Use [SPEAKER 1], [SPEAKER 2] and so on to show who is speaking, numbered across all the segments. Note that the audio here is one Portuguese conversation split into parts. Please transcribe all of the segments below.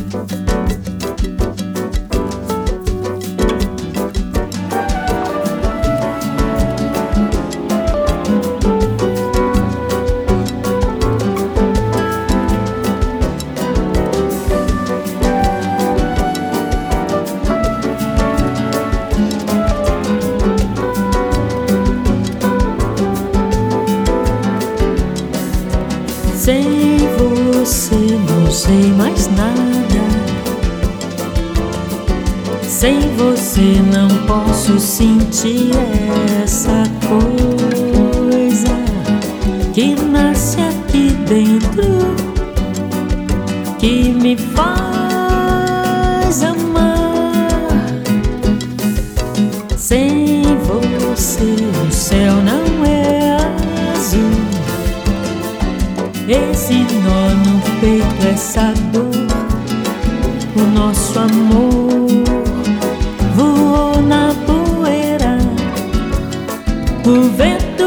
[SPEAKER 1] Sem você não sei mais nada. Sem você não posso sentir essa coisa que nasce aqui dentro, que me faz amar. Sem você o céu não é azul. Esse nó no peito, essa dor, o nosso amor voou na poeira, o vento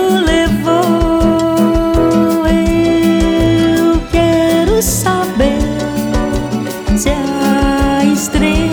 [SPEAKER 1] levou. Eu quero saber se a estrela